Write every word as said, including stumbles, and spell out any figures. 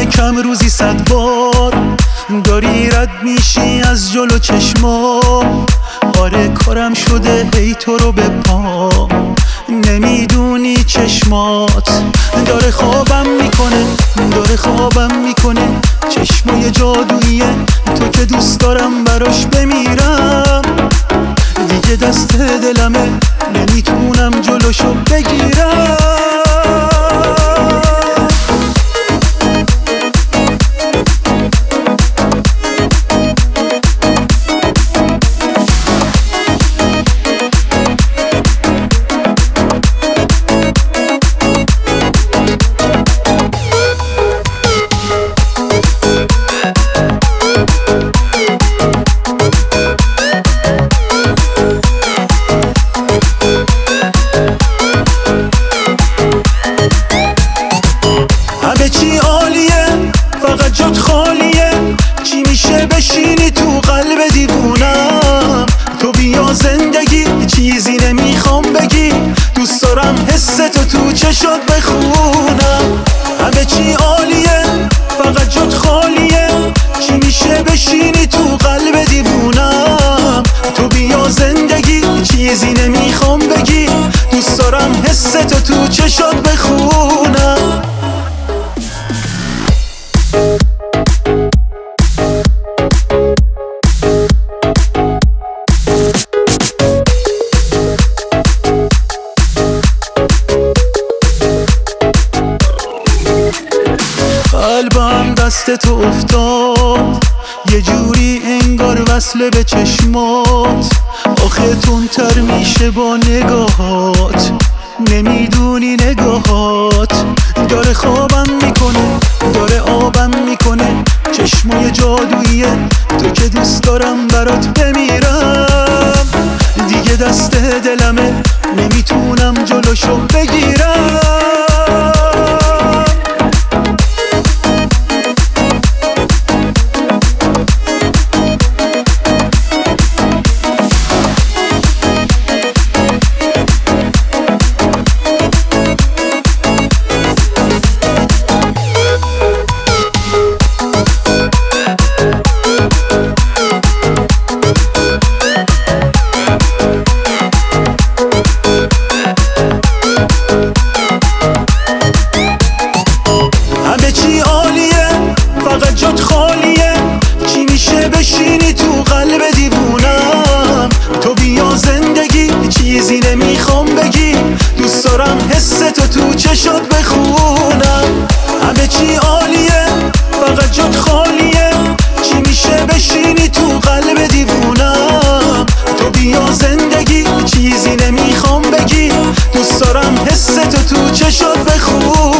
کم روزی صد بار داری رد میشی از جلو چشمام. آره کارم شده هی تو رو به پا، نمیدونی چشمات داره خوابم میکنه، داره خوابم میکنه. چشمای جادوییه تو که دوست دارم براش بمیرم. دیگه دست دلمه نمیتونم جلوشو بگیرم. همه چی عالیه فقط جات خالیه. چی میشه بشینی تو قلب دیوونم؟ تو بیا زندگی چیزی نمیخوام بگی، دوست دارم حس تو تو چشات بخونم. همه چی عالیه فقط جات خالیه. چی میشه بشینی تو قلب دیوونم؟ تو بیا زندگی چیزی نمیخوام بگی، دوست دارم حس تو تو چشات بخونم. قلبم دست تو افتاد یه جوری انگار وصله به چشمات. آخه تندتر میشه با نگاهات، نمیدونی نگاهات داره خوابم میکنه، داره آبم میکنه. چشمای جادوییه تو که دوست دارم برات بمیرم. دیگه دست دلمه نمیتونم جلوشو بگیرم. همه چی عالیه فقط جات خالیه. چی میشه بشینی تو قلب دیوونم؟ تو بیا زندگی چیزی نمیخوام بگی، دوست دارم حس تو تو چشات بخونم. همه چی عالیه فقط جات خالیه. چی میشه بشینی تو قلب دیوونم؟ تو بیا زندگی چیزی نمیخوام بگی، دوست دارم حس تو تو چشات بخونم.